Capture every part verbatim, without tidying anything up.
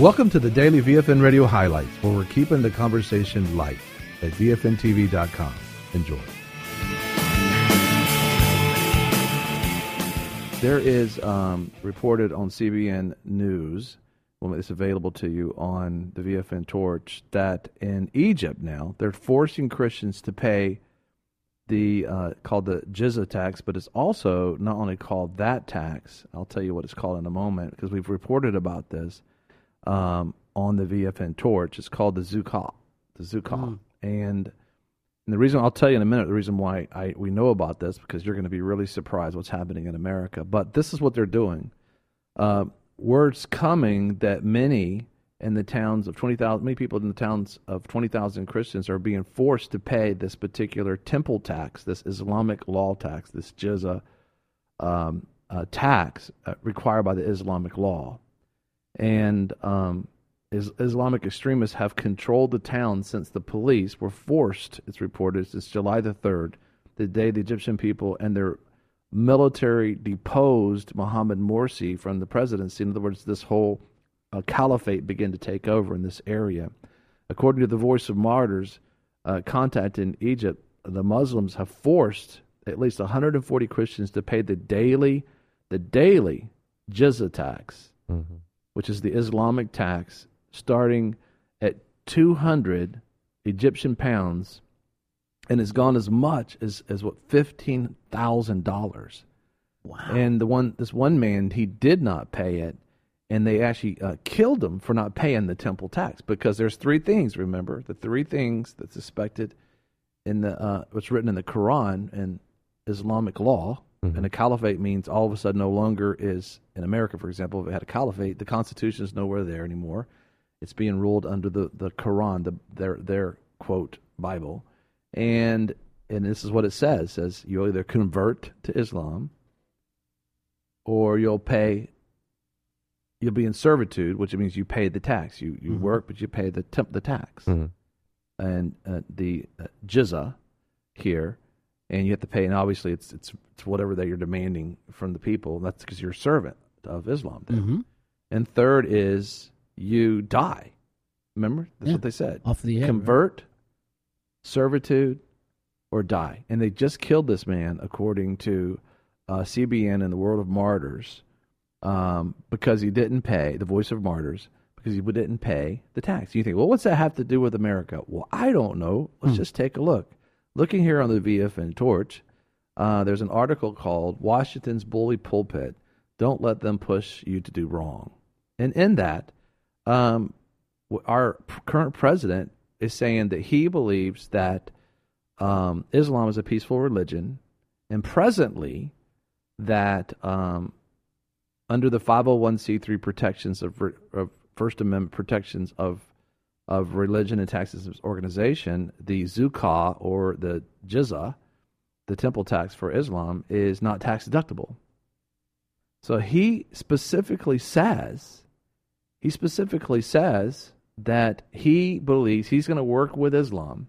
Welcome to the Daily V F N Radio Highlights, where we're keeping the conversation light at V F N T V dot com. Enjoy. There is um, reported on C B N News, well, it's available to you on the V F N Torch, that in Egypt now, they're forcing Christians to pay the, uh, called the jizya tax, but it's also not only called that tax, I'll tell you what it's called in a moment, because we've reported about this, Um, on the V F N Torch. It's called the Zukah, the Zukah, mm. and, and the reason I'll tell you in a minute the reason why I we know about this, because you're going to be really surprised what's happening in America. But this is what they're doing. Uh, word's coming that many in the towns of twenty thousand, many people in the towns of twenty thousand Christians are being forced to pay this particular temple tax, this Islamic law tax, this jizya um, uh, tax uh, required by the Islamic law. And um, is, Islamic extremists have controlled the town since the police were forced, it's reported, since July the third, the day the Egyptian people and their military deposed Mohamed Morsi from the presidency. In other words, this whole uh, caliphate began to take over in this area. According to the Voice of Martyrs, uh, contact in Egypt, the Muslims have forced at least one hundred forty Christians to pay the daily, the daily jizya tax. Mm-hmm. Which is the Islamic tax, starting at two hundred Egyptian pounds, and it's gone as much as, as what, fifteen thousand dollars. Wow. And the one, this one man, he did not pay it, and they actually uh, killed him for not paying the temple tax, because there's three things, remember, the three things that's suspected in the, uh, what's written in the Quran and Islamic law. Mm-hmm. And a caliphate means all of a sudden no longer is, in America, for example, if it had a caliphate, the Constitution is nowhere there anymore. It's being ruled under the, the Quran, the, their, their, quote, Bible. And and this is what it says. It says you'll either convert to Islam or you'll pay, you'll be in servitude, which means you pay the tax. You you mm-hmm. work, but you pay the temp, the tax. Mm-hmm. And uh, the uh, jizya here, and you have to pay, and obviously it's it's it's whatever that you're demanding from the people. That's because you're a servant of Islam. Mm-hmm. And third is you die. Remember? That's yeah. what they said. Off the air. Convert, right? Servitude, or die. And they just killed this man, according to uh, C B N and the World of Martyrs, um, because he didn't pay, the Voice of Martyrs, because he didn't pay the tax. You think, well, what's that have to do with America? Well, I don't know. Let's mm. just take a look. Looking here on the V F N Torch, uh, there's an article called Washington's Bully Pulpit, Don't Let Them Push You to Do Wrong. And in that, um, our current president is saying that he believes that um, Islam is a peaceful religion, and presently that um, under the five oh one c three protections of, of First Amendment protections of of religion and taxes organization, the Zukah, or the jizya, the temple tax for Islam, is not tax deductible. So he specifically says, he specifically says that he believes he's going to work with Islam.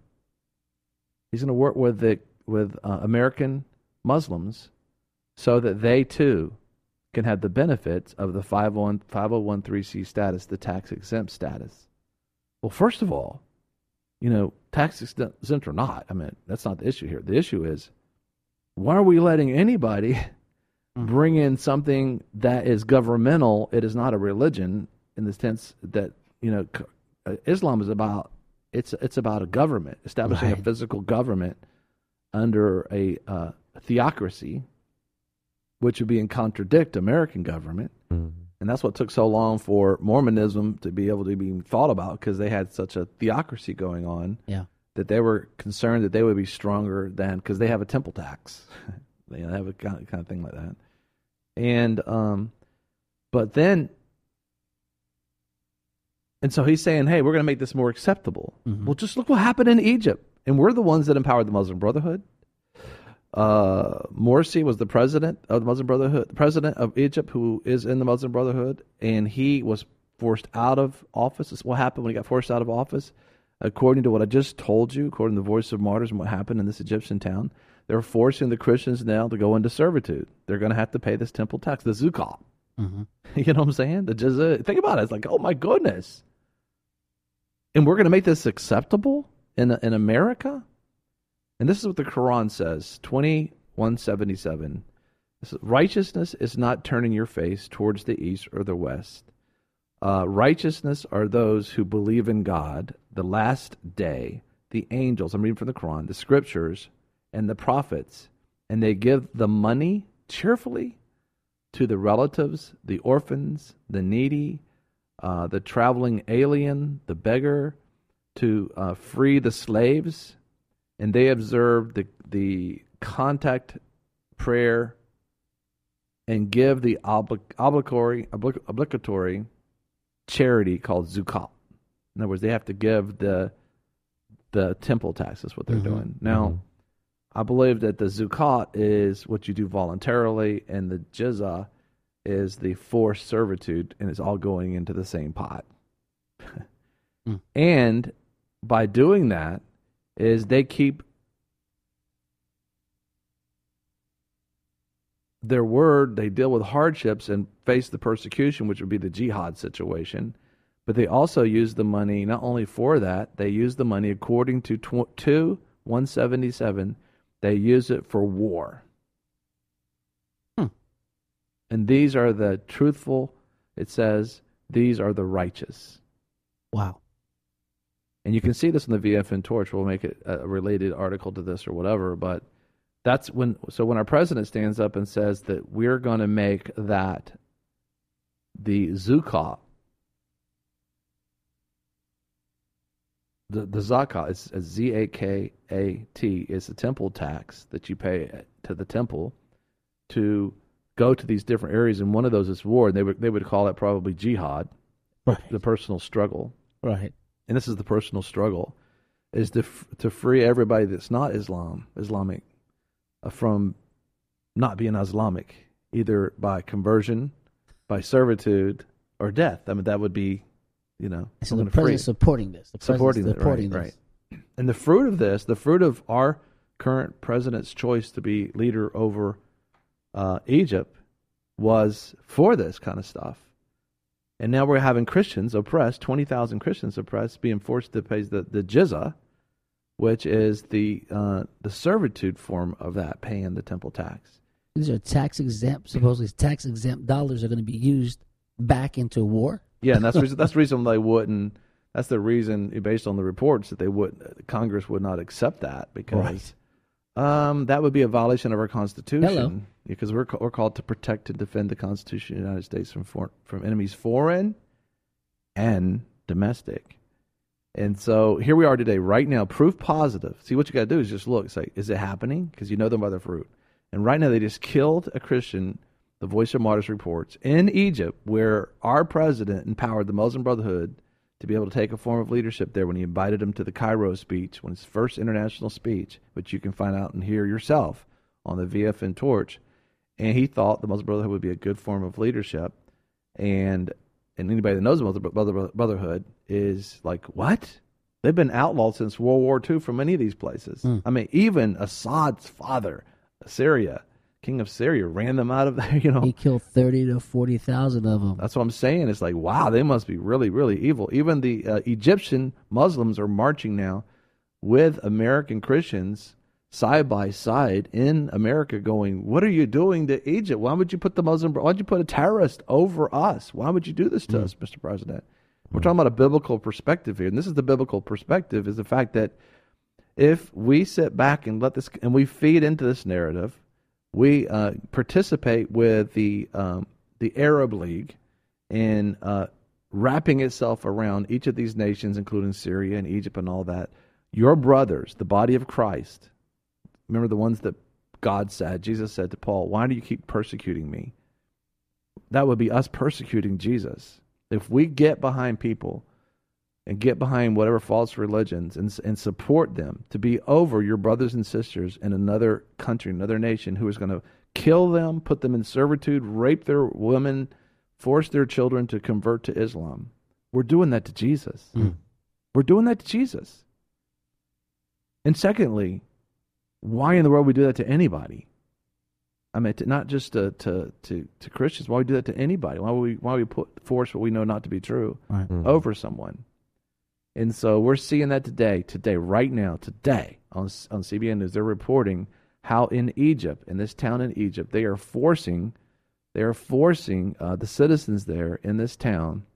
He's going to work with the with uh, American Muslims so that they too can have the benefits of the five oh one three c status, the tax exempt status. Well, first of all, you know, tax exempt or not, I mean, that's not the issue here. The issue is, why are we letting anybody bring in something that is governmental? It is not a religion in the sense that, you know, Islam is about, it's it's about a government, establishing right. a physical government under a, uh, a theocracy, which would be in contradict American government. Mm-hmm. And that's what took so long for Mormonism to be able to be thought about, because they had such a theocracy going on yeah. that they were concerned that they would be stronger than, because they have a temple tax. They have a kind of thing like that. And, um, but then, and so he's saying, hey, we're going to make this more acceptable. Mm-hmm. Well, just look what happened in Egypt. And we're the ones that empowered the Muslim Brotherhood. Uh, Morsi was the president of the Muslim Brotherhood, the president of Egypt, who is in the Muslim Brotherhood, and he was forced out of office. This is what happened when he got forced out of office. According to what I just told you, according to the Voice of Martyrs and what happened in this Egyptian town, they're forcing the Christians now to go into servitude. They're going to have to pay this temple tax, the Zukah. Mm-hmm. You know what I'm saying? The jizya. Think about it. It's like, oh my goodness. And we're going to make this acceptable in in America? And this is what the Quran says, twenty-one seventy-seven. Righteousness is not turning your face towards the east or the west. Uh, righteousness are those who believe in God, the last day, the angels, I'm reading from the Quran, the scriptures, and the prophets, and they give the money cheerfully to the relatives, the orphans, the needy, uh, the traveling alien, the beggar, to uh, free the slaves, and they observe the the contact prayer and give the obli- obligatory oblig- obligatory charity called zakat. In other words, they have to give the the temple tax. That's what they're Mm-hmm. doing. Now, Mm-hmm. I believe that the zakat is what you do voluntarily, and the jizya is the forced servitude, and it's all going into the same pot. Mm. And by doing that, is they keep their word, they deal with hardships and face the persecution, which would be the jihad situation. But they also use the money not only for that, they use the money according to tw- to one seventy-seven, they use it for war. Hmm. And these are the truthful, it says, these are the righteous. Wow. And you can see this in the V F N Torch. We'll make it a related article to this or whatever. But that's when, so when our president stands up and says that we're going to make that the zakat, the, the zakat is Z A K A T, is a temple tax that you pay to the temple to go to these different areas. And one of those is war. And they would, they would call it probably jihad, Right. the personal struggle. Right. And this is the personal struggle, is to to free everybody that's not Islam, Islamic, uh, from not being Islamic, either by conversion, by servitude, or death. I mean, that would be, you know, So I'm the gonna free- president's supporting this. The supporting president's it, right, supporting right. this. And the fruit of this, the fruit of our current president's choice to be leader over uh, Egypt, was for this kind of stuff. And now we're having Christians oppressed, twenty thousand Christians oppressed, being forced to pay the, the jizya, which is the uh, the servitude form of that, paying the temple tax. These are tax exempt, supposedly tax exempt dollars are going to be used back into war. Yeah, and that's the reason, that's the reason they wouldn't. That's the reason, based on the reports, that they would Congress would not accept that, because um, that would be a violation of our Constitution. Hello. Because we're we're called to protect and defend the Constitution of the United States from for, from enemies foreign and domestic. And so here we are today, right now, proof positive. See, what you got to do is just look, say, is it happening? Because you know them by their fruit. And right now, they just killed a Christian. The Voice of Martyrs reports in Egypt, where our president empowered the Muslim Brotherhood to be able to take a form of leadership there when he invited them to the Cairo speech, when his first international speech, which you can find out and hear yourself on the V F N Torch. And he thought the Muslim Brotherhood would be a good form of leadership. And and anybody that knows the Muslim Brotherhood is like, what? They've been outlawed since World War Two from many of these places. Mm. I mean, even Assad's father, Syria, king of Syria, ran them out of there, you know. He killed thirty to forty thousand of them. That's what I'm saying. It's like, wow, they must be really, really evil. Even the uh, Egyptian Muslims are marching now with American Christians side by side in America, going, what are you doing to Egypt? Why would you put the Muslim, why would you put a terrorist over us? Why would you do this to mm. us, Mister President? We're talking about a biblical perspective here. And this is the biblical perspective, is the fact that if we sit back and let this, and we feed into this narrative, we uh, participate with the um, the Arab League in uh, wrapping itself around each of these nations, including Syria and Egypt and all that. Your brothers, the body of Christ, remember the ones that God said, Jesus said to Paul, why do you keep persecuting me? That would be us persecuting Jesus. If we get behind people and get behind whatever false religions and, and support them to be over your brothers and sisters in another country, another nation, who is going to kill them, put them in servitude, rape their women, force their children to convert to Islam. We're doing that to Jesus. Mm. We're doing that to Jesus. And secondly, why in the world would we do that to anybody? I mean, to, not just to, to to to Christians. Why would we do that to anybody? Why would we why would we put force what we know not to be true Right. Mhm. over someone? And so we're seeing that today, today, right now, today on on C B N News. They're reporting how in Egypt, in this town in Egypt, they are forcing, they are forcing uh, the citizens there in this town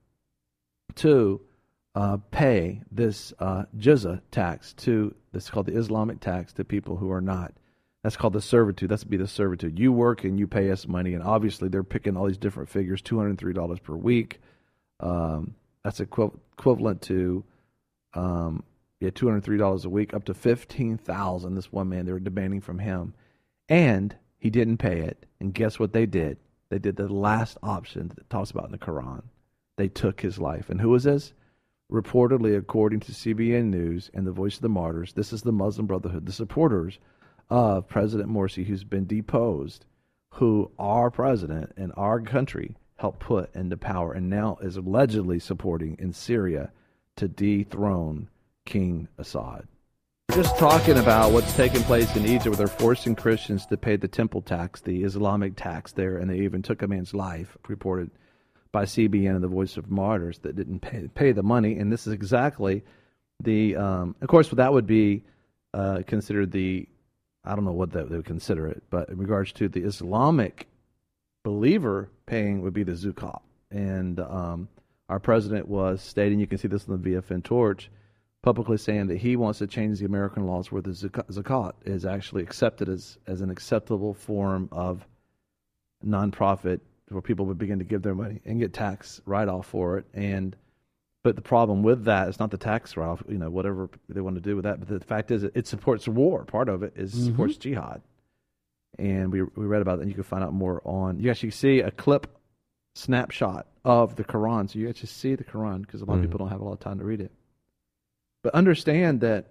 to uh, pay this uh, jizya tax to this is called the Islamic tax to people who are not. That's called the servitude. That's be the servitude. You work and you pay us money, and obviously they're picking all these different figures. Two hundred three dollars per week. Um, that's equi- equivalent to um, yeah, two hundred three dollars a week, up to fifteen thousand. This one man they were demanding from him, and he didn't pay it. And guess what they did? They did the last option that it talks about in the Quran. They took his life. And who was this? Reportedly, according to C B N News and the Voice of the Martyrs, this is the Muslim Brotherhood, the supporters of President Morsi, who's been deposed, who our president and our country helped put into power, and now is allegedly supporting in Syria to dethrone King Assad. Just talking about what's taking place in Egypt, where they're forcing Christians to pay the temple tax, the Islamic tax there, and they even took a man's life, reported by C B N and the Voice of Martyrs, that didn't pay, pay the money. And this is exactly the, um, of course, that would be uh, considered the, I don't know what that, they would consider it, but in regards to the Islamic believer paying would be the zakat. And um, our president was stating, you can see this on the V F N Torch, publicly saying that he wants to change the American laws where the zakat is actually accepted as, as an acceptable form of nonprofit, where people would begin to give their money and get tax write-off for it. And but the problem with that is not the tax write-off, you know, whatever they want to do with that. But the fact is, it supports war. Part of it is Mm-hmm. supports jihad. And we we read about that. And you can find out more on. You actually see a clip snapshot of the Quran, so you actually see the Quran, because a lot Mhm. of people don't have a lot of time to read it. But understand that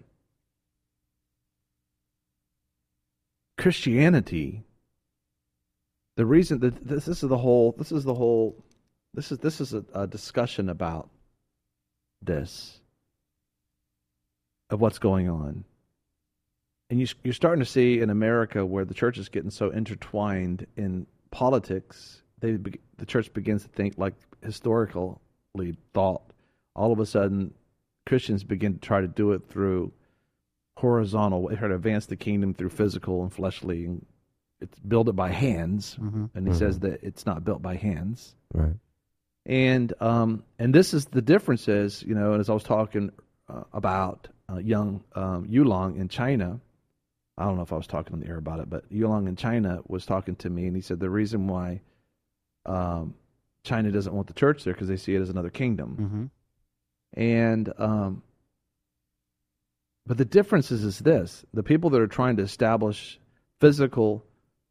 Christianity, the reason that this, this is the whole, this is the whole, this is this is a, a discussion about this, of what's going on, and you, you're starting to see in America where the church is getting so intertwined in politics, they be, the church begins to think like historically thought. All of a sudden, Christians begin to try to do it through horizontal, they try to advance the kingdom through physical and fleshly, and it's built it by hands, Mm-hmm. and he Mhm. says that it's not built by hands. Right. And um, and this is the difference is, you know, and as I was talking uh, about uh, young um, Yulong in China, I don't know if I was talking on the air about it, but Yulong in China was talking to me, and he said the reason why um, China doesn't want the church there because they see it as another kingdom. Mm-hmm. And um, but the difference is, is this: the people that are trying to establish physical,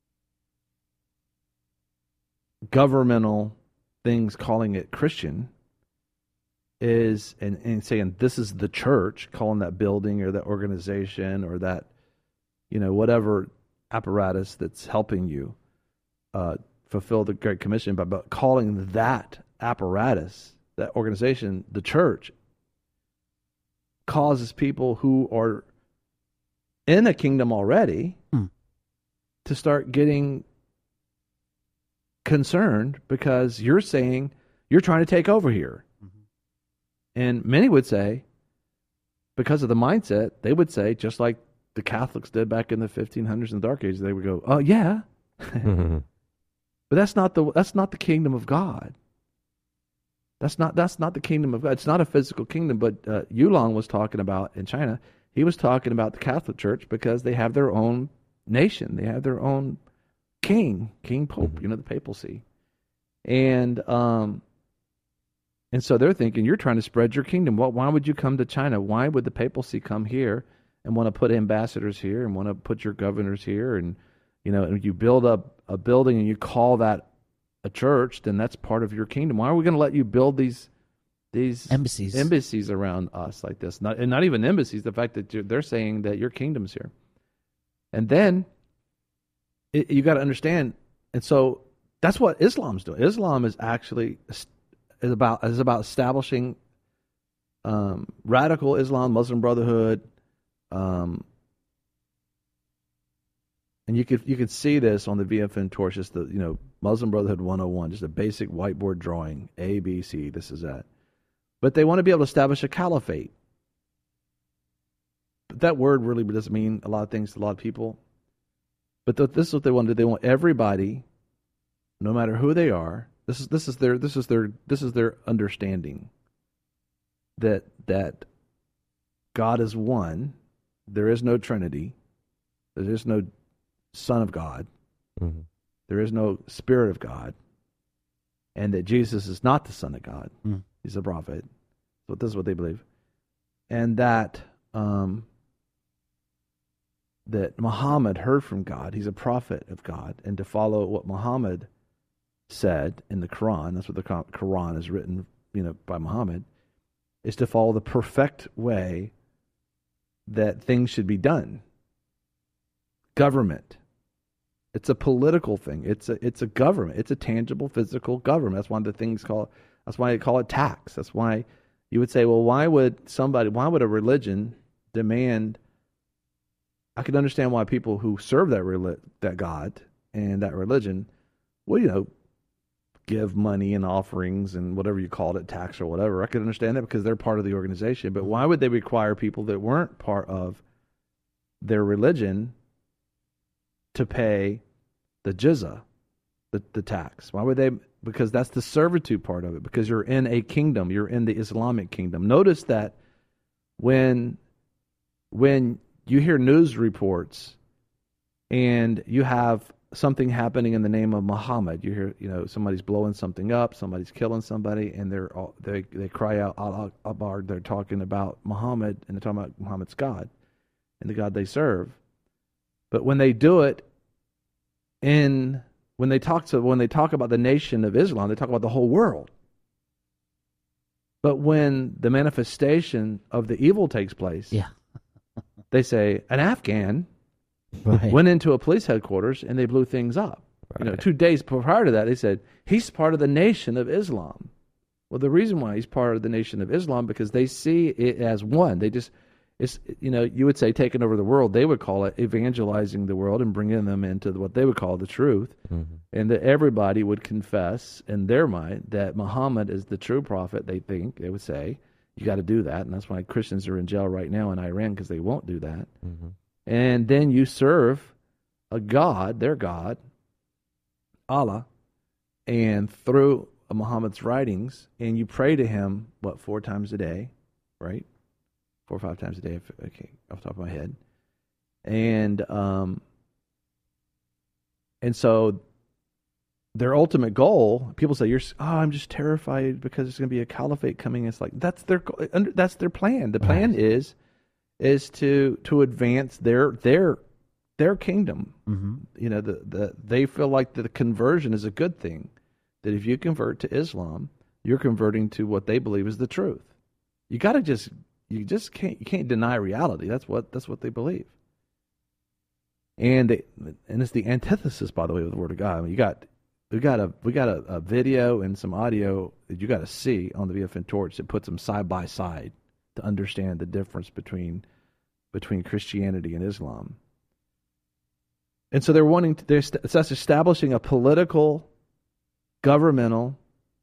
governmental things, calling it Christian, is and, and saying this is the church, calling that building or that organization or that, you know, whatever apparatus that's helping you uh, fulfill the Great Commission, but, but calling that apparatus, that organization, the church, causes people who are in a kingdom already Hmm. to start getting concerned, because you're saying you're trying to take over here. Mhm. And many would say, because of the mindset, they would say, just like the Catholics did back in the fifteen hundreds and the Dark Ages, they would go, oh yeah. Mhm. But that's not the that's not the kingdom of God. That's not that's not the kingdom of God. It's not a physical kingdom. But uh, Yulong was talking about in China. He was talking about the Catholic Church because they have their own nation. They have their own king, King Pope. Mhm. You know, the papacy, and um, and so they're thinking you're trying to spread your kingdom. Well, why would you come to China? Why would the papacy come here and want to put ambassadors here and want to put your governors here? And you know, and you build up a building and you call that a church, then that's part of your kingdom. Why are we going to let you build these these Embassies. embassies around us like this? Not and not even embassies. The fact that you're, they're saying that your kingdom's here, and then it, you got to understand. And so that's what Islam's doing. Islam is actually is about is about establishing um, radical Islam, Muslim Brotherhood. Um, And you could you could see this on the V F N torch, just the you know Muslim Brotherhood one oh one, just a basic whiteboard drawing, A, B, C, this is that. But they want to be able to establish a caliphate. But that word really doesn't mean a lot of things to a lot of people. But th- this is what they want to do. They want everybody, no matter who they are. This is this is their this is their this is their understanding that that God is one. There is no Trinity. There is no Son of God. Mm-hmm. There is no Spirit of God. And that Jesus is not the Son of God. Mm. He's a prophet. So this is what they believe. And that um, that Muhammad heard from God. He's a prophet of God. And to follow what Muhammad said in the Quran, that's what the Quran is written, you know, by Muhammad, is to follow the perfect way that things should be done. Government. It's a political thing. It's a it's a government. It's a tangible, physical government. That's one of the things called. That's why they call it tax. That's why you would say, well, why would somebody? Why would a religion demand? I could understand why people who serve that reli- that God and that religion, well, you know, give money and offerings and whatever you called it, tax or whatever. I could understand that because they're part of the organization. But why would they require people that weren't part of their religion to pay the jizya, the, the tax? Why would they? Because that's the servitude part of it. Because you're in a kingdom. You're in the Islamic kingdom. Notice that when when you hear news reports and you have something happening in the name of Muhammad, you hear, you know, somebody's blowing something up, somebody's killing somebody, and they're all, they they cry out Allah Akbar. They're talking about Muhammad, and they're talking about Muhammad's God and the God they serve. But when they do it in when they talk to when they talk about the nation of Islam, they talk about the whole world. But when the manifestation of the evil takes place, Yeah. they say an Afghan Right. went into a police headquarters and they blew things up. You know, Right. two days prior to that, they said he's part of the nation of Islam. Well, the reason why he's part of the nation of Islam because they see it as one. They just, it's you know, you would say taking over the world. They would call it evangelizing the world and bringing them into what they would call the truth, Mm-hmm. and that everybody would confess in their mind that Muhammad is the true prophet. They think they would say you got to do that, and that's why Christians are in jail right now in Iran because they won't do that. Mm-hmm. And then you serve a God, their God, Allah, and through Muhammad's writings, and you pray to him, what, four times a day, right? Four or five times a day, if, okay, off the top of my head. And um, and so their ultimate goal, people say, "You're, oh, I'm just terrified because there's going to be a caliphate coming." It's like that's their that's their plan. The plan Right. is is to to advance their their their kingdom. Mm-hmm. You know, the, the they feel like the conversion is a good thing. That if you convert to Islam, you're converting to what they believe is the truth. You got to just you just can't you can't deny reality. That's what that's what they believe. And they, and it's the antithesis, by the way, of the Word of God. I mean, you got we got a we got a, a video and some audio that you got to see on the V F N Torch that puts them side by side to understand the difference between between Christianity and Islam. And so they're wanting to, they're it's us establishing a political, governmental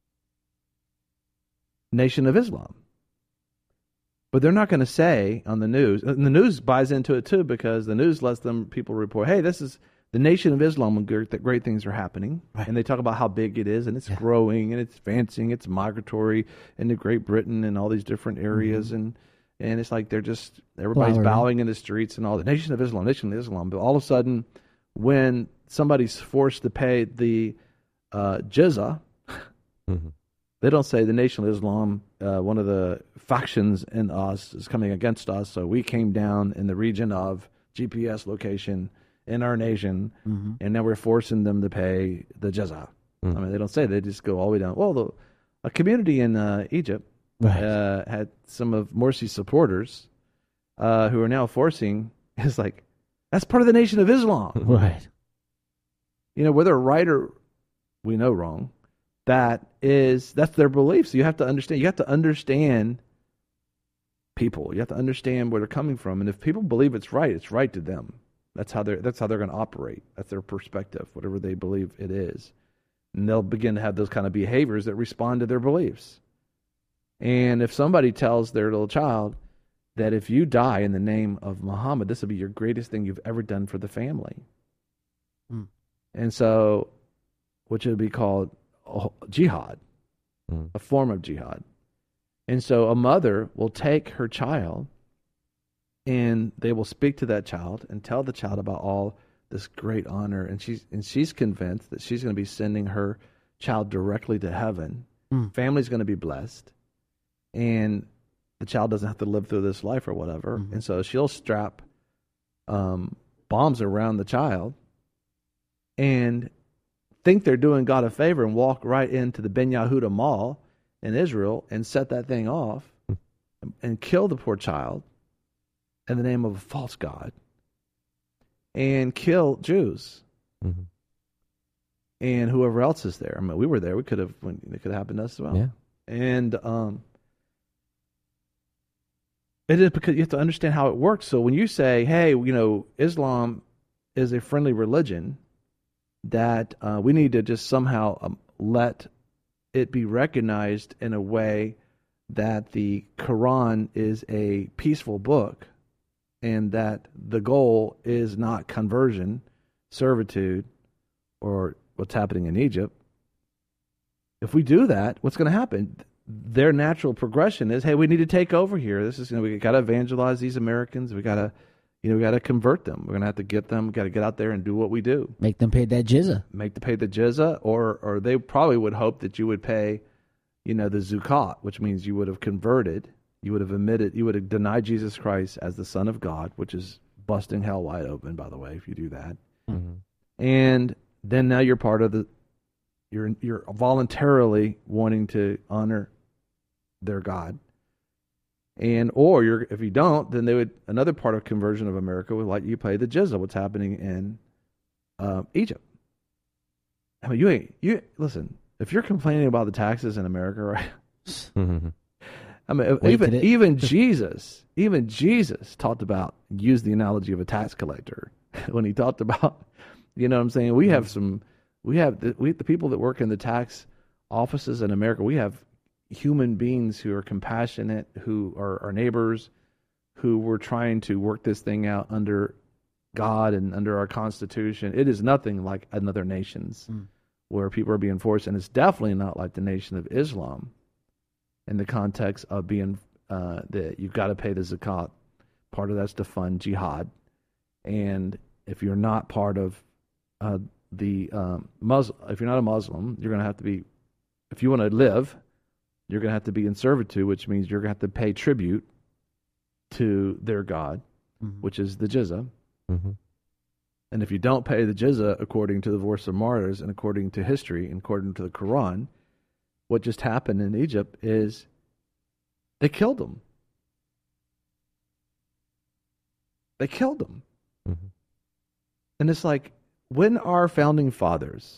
nation of Islam. But they're not going to say on the news, and the news buys into it too because the news lets them people report, hey, this is the nation of Islam and great, that great things are happening. Right. And they talk about how big it is and it's Yeah. growing and it's advancing, it's migratory into Great Britain and all these different areas. Mm-hmm. And and it's like they're just, everybody's Flowering. bowing in the streets and all. The nation of Islam, nation of Islam. But all of a sudden, when somebody's forced to pay the uh, jizya, Mm-hmm. they don't say the Nation of Islam, uh, one of the factions in us is coming against us, so we came down in the region of G P S location in our nation, Mm-hmm. and now we're forcing them to pay the jizya. Mm. I mean, they don't say, they just go all the way down. Well, the, a community in uh, Egypt Right. uh, had some of Morsi's supporters uh, who are now forcing, it's like, that's part of the Nation of Islam. Right. You know, whether right or we know wrong, that is, that's their belief. So you have to understand, you have to understand people. You have to understand where they're coming from. And if people believe it's right, it's right to them. That's how they're that's how they're going to operate. That's their perspective, whatever they believe it is. And they'll begin to have those kind of behaviors that respond to their beliefs. And if somebody tells their little child that if you die in the name of Muhammad, this will be your greatest thing you've ever done for the family. Mm. And so, which would be called jihad, mm. a form of jihad. And so a mother will take her child and they will speak to that child and tell the child about all this great honor. And she's, and she's convinced that she's going to be sending her child directly to heaven. Mm. Family's going to be blessed. And the child doesn't have to live through this life or whatever. Mm-hmm. And so she'll strap um, bombs around the child and think they're doing God a favor and walk right into the Ben Yehuda Mall in Israel and set that thing off and, and kill the poor child in the name of a false God and kill Jews mm-hmm. and whoever else is there. I mean, we were there. We could have, it could have happened to us as well. Yeah. And um, it is because you have to understand how it works. So when you say, hey, you know, Islam is a friendly religion, that uh, we need to just somehow um, let it be recognized in a way that the Quran is a peaceful book and that the goal is not conversion, servitude, or what's happening in Egypt. If we do that, what's going to happen? Their natural progression is, hey, we need to take over here. This is, you know, we got to evangelize these Americans. We got to, you know, we got to convert them. We're going to have to get them, got to get out there and do what we do. Make them pay that jizya. Make them pay the jizya, or or they probably would hope that you would pay, you know, the zakat, which means you would have converted, you would have admitted, you would have denied Jesus Christ as the Son of God, which is busting hell wide open, by the way, if you do that. Mm-hmm. And then now you're part of the, you're you're voluntarily wanting to honor their God. And or you're if you don't, then they would another part of conversion of America would like you pay the jizya. What's happening in uh, Egypt? I mean, you ain't you listen. If you're complaining about the taxes in America, right? Mm-hmm. I mean, Wait, even even Jesus, even Jesus talked about used the analogy of a tax collector when he talked about, you know what I'm saying? We have some, we have the, we the people that work in the tax offices in America. We have human beings who are compassionate, who are our neighbors, who were trying to work this thing out under God and under our Constitution. It is nothing like another nation's mm. where people are being forced, and it's definitely not like the Nation of Islam in the context of being uh, that you've got to pay the zakat. Part of that's to fund jihad, and if you're not part of uh, the um, Muslim, if you're not a Muslim, you're going to have to be. If you want to live, you're going to have to be in servitude, which means you're going to have to pay tribute to their God, mm-hmm. which is the jizya. Mm-hmm. And if you don't pay the jizya according to the Voice of Martyrs and according to history and according to the Quran, what just happened in Egypt is they killed them. They killed them. Mm-hmm. And it's like, when our founding fathers,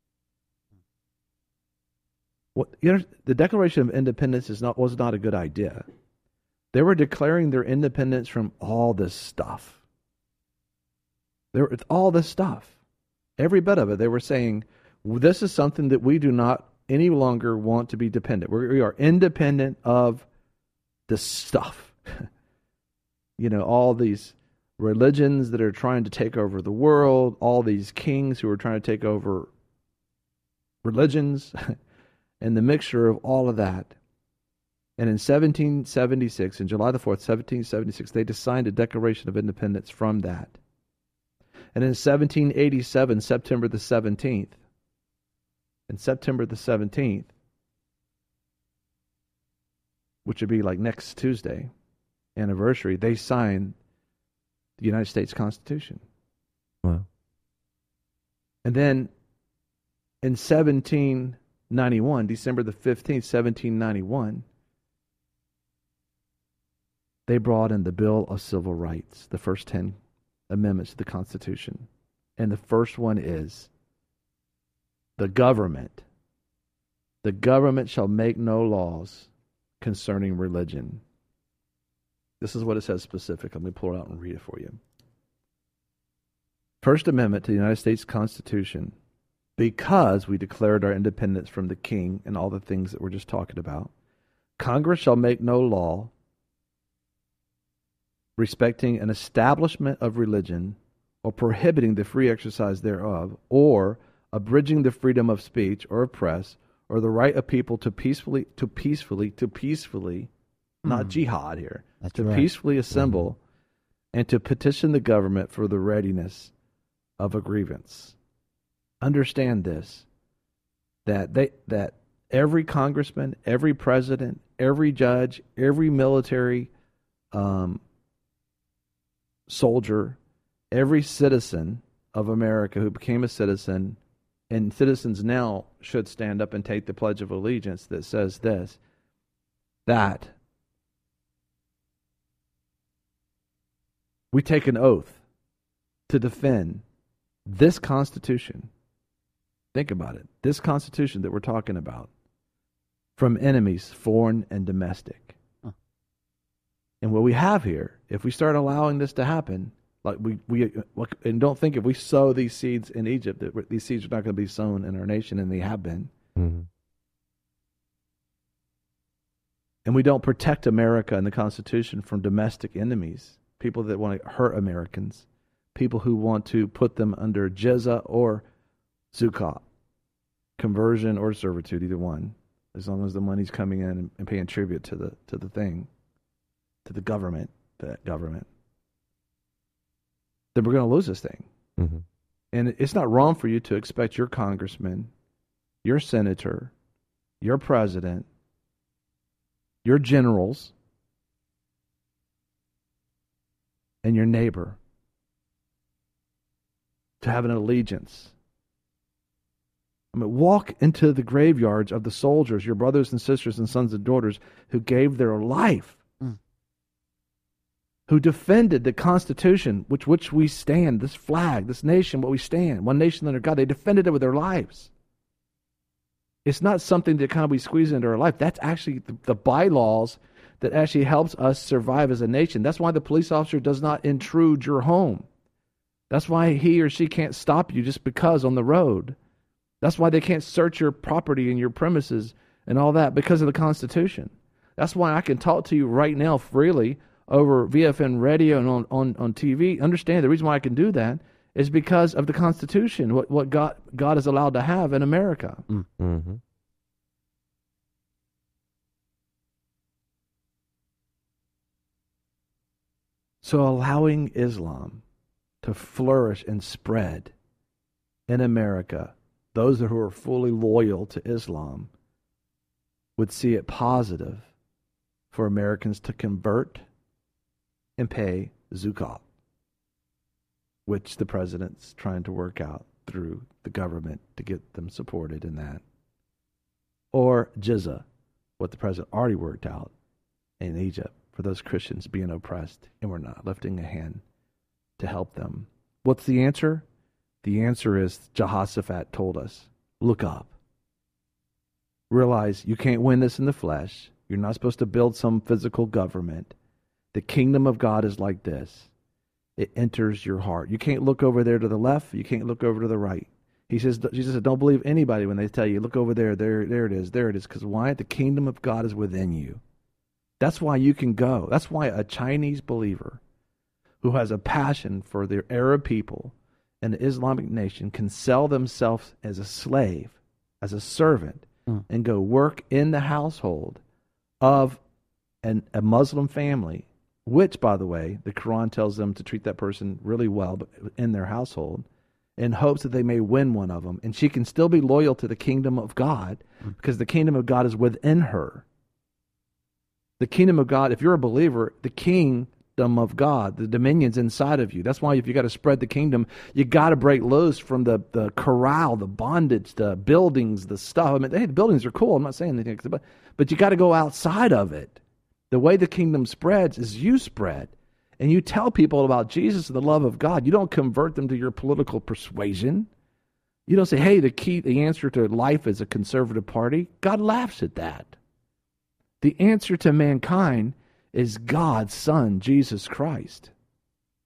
what you know, the Declaration of Independence is not was not a good idea. They were declaring their independence from all this stuff. There, all this stuff, every bit of it. They were saying, this is something that we do not any longer want to be dependent. We're, we are independent of this stuff. You know, all these religions that are trying to take over the world, all these kings who are trying to take over religions, and the mixture of all of that. And in seventeen seventy-six, in July the fourth, seventeen seventy-six, they signed a Declaration of Independence from that. And in seventeen eighty-seven, September the seventeenth, and September the seventeenth, which would be like next Tuesday, anniversary, they signed the United States Constitution. Wow. And then in seventeen ninety-one, December the fifteenth, seventeen ninety-one, they brought in the Bill of Civil Rights, the first ten amendments to the Constitution. And the first one is, the government, the government shall make no laws concerning religion. This is what it says specifically. Let me pull it out and read it for you. First Amendment to the United States Constitution, because we declared our independence from the king and all the things that we're just talking about, Congress shall make no law respecting an establishment of religion or prohibiting the free exercise thereof, or abridging the freedom of speech or of press, or the right of people to peacefully, to peacefully, to peacefully, mm. not jihad here, That's to right. peacefully assemble mm. and to petition the government for the readiness of a grievance. Understand this, that they that every congressman, every president, every judge, every military um, soldier, every citizen of America who became a citizen, and citizens now should stand up and take the Pledge of Allegiance that says this, that we take an oath to defend this Constitution. Think about it. This Constitution that we're talking about, from enemies, foreign and domestic. Huh. And what we have here, if we start allowing this to happen, like we, we and don't think if we sow these seeds in Egypt, that these seeds are not going to be sown in our nation, and they have been. Mm-hmm. And we don't protect America and the Constitution from domestic enemies, people that want to hurt Americans, people who want to put them under jizya or zukat, conversion or servitude, either one, as long as the money's coming in and, and paying tribute to the to the thing, to the government, that government, then we're going to lose this thing. Mm-hmm. And it's not wrong for you to expect your congressman, your senator, your president, your generals, and your neighbor to have an allegiance. I mean, walk into the graveyards of the soldiers, your brothers and sisters and sons and daughters who gave their life, mm. who defended the Constitution, which which we stand, this flag, this nation, what we stand, one nation under God. They defended it with their lives. It's not something that kind of we squeeze into our life. That's actually the, the bylaws that actually helps us survive as a nation. That's why the police officer does not intrude your home. That's why he or she can't stop you just because on the road. That's why they can't search your property and your premises and all that, because of the Constitution. That's why I can talk to you right now freely over V F N radio and on, on, on T V. Understand the reason why I can do that is because of the Constitution, what, what God, God is allowed to have in America. Mm-hmm. So allowing Islam to flourish and spread in America, those who are fully loyal to Islam would see it positive for Americans to convert and pay zakat, which the president's trying to work out through the government to get them supported in that. Or jizya, what the president already worked out in Egypt for those Christians being oppressed, and we're not lifting a hand to help them. What's the answer? The answer is Jehoshaphat told us, look up. Realize you can't win this in the flesh. You're not supposed to build some physical government. The kingdom of God is like this. It enters your heart. You can't look over there to the left. You can't look over to the right. He says, Jesus said, don't believe anybody when they tell you, look over there, there, there it is, there it is. Because why? The kingdom of God is within you. That's why you can go. That's why a Chinese believer who has a passion for the Arab people and the Islamic nation can sell themselves as a slave, as a servant, mm. and go work in the household of an, a Muslim family, which, by the way, the Quran tells them to treat that person really well in their household, in hopes that they may win one of them. And she can still be loyal to the kingdom of God mm. because the kingdom of God is within her. The kingdom of God, if you're a believer, the kingdom of God, the dominion's inside of you. That's why if you got to spread the kingdom, you got to break loose from the, the corral, the bondage, the buildings, the stuff. I mean, hey, the buildings are cool. I'm not saying anything, but, but you got to go outside of it. The way the kingdom spreads is you spread. And you tell people about Jesus and the love of God. You don't convert them to your political persuasion. You don't say, hey, the key, the answer to life is a conservative party. God laughs at that. The answer to mankind is God's Son, Jesus Christ.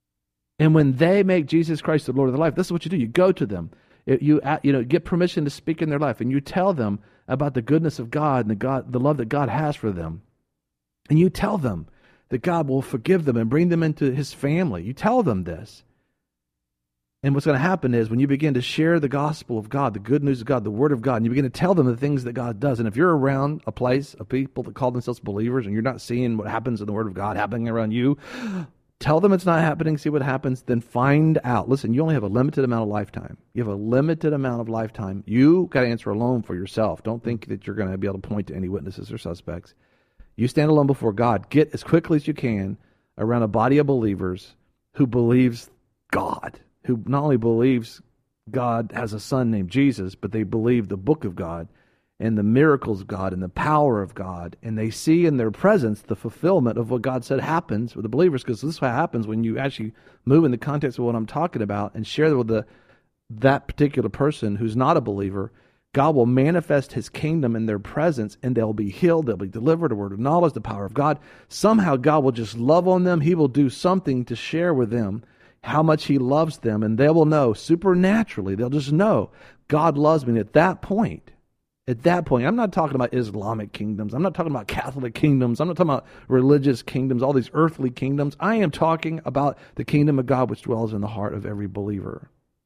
And when they make Jesus Christ the Lord of their life, this is what you do. You go to them. It, you you know get permission to speak in their life, and you tell them about the goodness of God and the God the love that God has for them. And you tell them that God will forgive them and bring them into His family. You tell them this. And what's going to happen is when you begin to share the gospel of God, the good news of God, the Word of God, and you begin to tell them the things that God does. And if you're around a place of people that call themselves believers and you're not seeing what happens in the Word of God happening around you, tell them it's not happening, see what happens, then find out. Listen, you only have a limited amount of lifetime. You have a limited amount of lifetime. You got to answer alone for yourself. Don't think that you're going to be able to point to any witnesses or suspects. You stand alone before God. Get as quickly as you can around a body of believers who believes God, who not only believes God has a son named Jesus, but they believe the book of God and the miracles of God and the power of God, and they see in their presence the fulfillment of what God said happens with the believers, because this is what happens when you actually move in the context of what I'm talking about and share with the that particular person who's not a believer. God will manifest His kingdom in their presence, and they'll be healed, they'll be delivered, a word of knowledge, the power of God. Somehow God will just love on them. He will do something to share with them how much He loves them, and they will know supernaturally. They'll just know God loves me. And at that point, at that point, I'm not talking about Islamic kingdoms. I'm not talking about Catholic kingdoms. I'm not talking about religious kingdoms, all these earthly kingdoms. I am talking about the kingdom of God which dwells in the heart of every believer.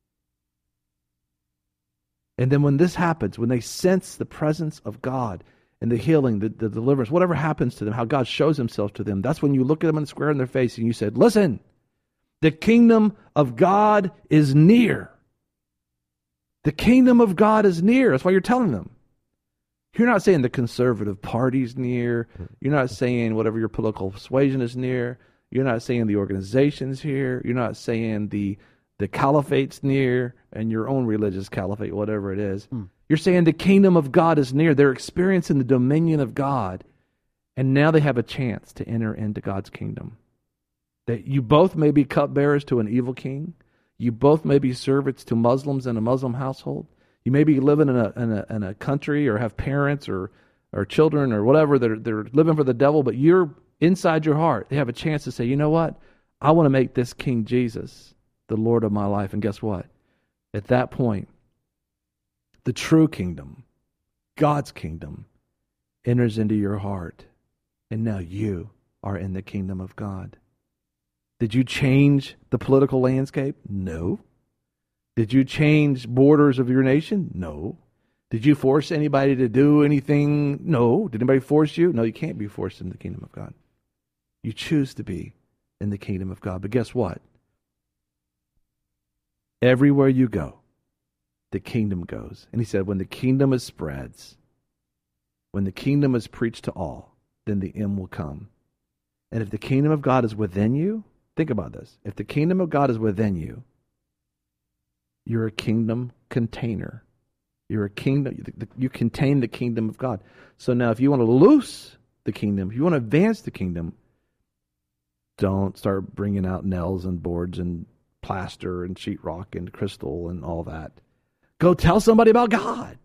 And then when this happens, when they sense the presence of God and the healing, the, the deliverance, whatever happens to them, how God shows Himself to them, that's when you look at them and square in their face and you said, listen, the kingdom of God is near. The kingdom of God is near. That's why you're telling them. You're not saying the conservative party's near. You're not saying whatever your political persuasion is near. You're not saying the organization's here. You're not saying the the caliphate's near and your own religious caliphate, whatever it is. Mm. You're saying the kingdom of God is near. They're experiencing the dominion of God, and now they have a chance to enter into God's kingdom. That you both may be cupbearers to an evil king. You both may be servants to Muslims in a Muslim household. You may be living in a in a, in a country or have parents or or children or whatever that are they're living for the devil, but you're inside your heart. They have a chance to say, you know what? I want to make this King Jesus the Lord of my life. And guess what? At that point, the true kingdom, God's kingdom, enters into your heart. And now you are in the kingdom of God. Did you change the political landscape? No. Did you change borders of your nation? No. Did you force anybody to do anything? No. Did anybody force you? No, you can't be forced in the kingdom of God. You choose to be in the kingdom of God. But guess what? Everywhere you go, the kingdom goes. And He said, when the kingdom is spreads, when the kingdom is preached to all, then the end will come. And if the kingdom of God is within you, think about this. If the kingdom of God is within you, you're a kingdom container. You're a kingdom. You contain the kingdom of God. So now if you want to loose the kingdom, if you want to advance the kingdom, don't start bringing out nails and boards and plaster and sheetrock and crystal and all that. Go tell somebody about God.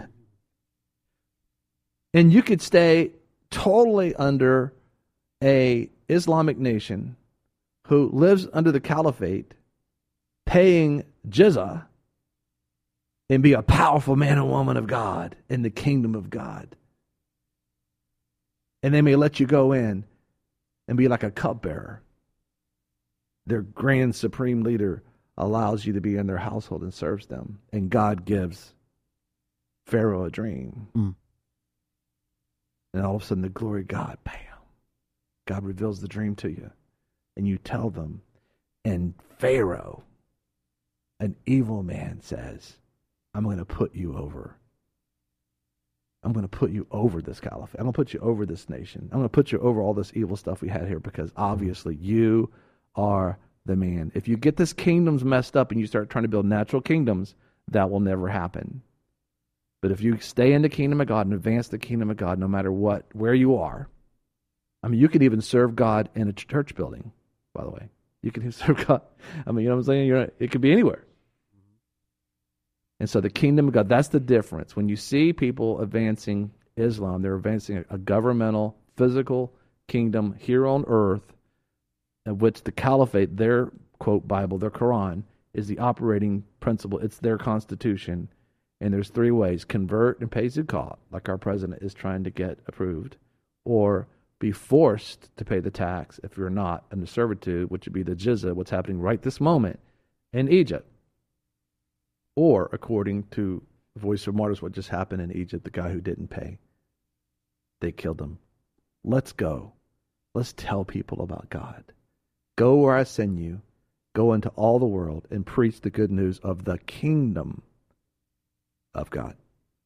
And you could stay totally under a Islamic nation who lives under the caliphate, paying jizya, and be a powerful man and woman of God in the kingdom of God. And they may let you go in and be like a cupbearer. Their grand supreme leader allows you to be in their household and serves them. And God gives Pharaoh a dream. Mm. And all of a sudden the glory of God, bam. God reveals the dream to you. And you tell them. And Pharaoh, an evil man, says, I'm going to put you over. I'm going to put you over this caliphate. I'm going to put you over this nation. I'm going to put you over all this evil stuff we had here, because obviously you are the man. If you get this kingdoms messed up and you start trying to build natural kingdoms, that will never happen. But if you stay in the kingdom of God and advance the kingdom of God, no matter what, where you are, I mean, you could even serve God in a church building, by the way. You can serve God. I mean, you know what I'm saying? You're, it could be anywhere. And so the kingdom of God, that's the difference. When you see people advancing Islam, they're advancing a, a governmental, physical kingdom here on earth, in which the caliphate, their quote Bible, their Quran, is the operating principle. It's their constitution. And there's three ways: convert and pay zakat, like our president is trying to get approved, or be forced to pay the tax if you're not under servitude, which would be the jizya, what's happening right this moment in Egypt. Or, according to the Voice of Martyrs, what just happened in Egypt, the guy who didn't pay, they killed him. Let's go. Let's tell people about God. Go where I send you. Go into all the world and preach the good news of the kingdom of God.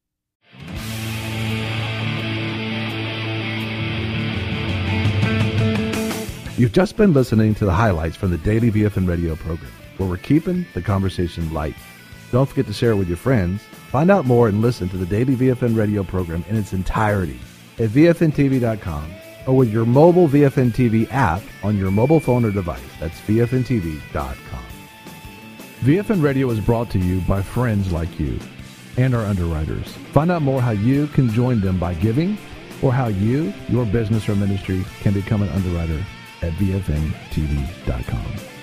You've just been listening to the highlights from the daily V F N radio program, where we're keeping the conversation light. Don't forget to share it with your friends. Find out more and listen to the daily V F N radio program in its entirety at V F N T V dot com or with your mobile V F N T V app on your mobile phone or device. That's V F N T V dot com. V F N Radio is brought to you by friends like you and our underwriters. Find out more how you can join them by giving, or how you, your business or ministry, can become an underwriter at V F N T V dot com.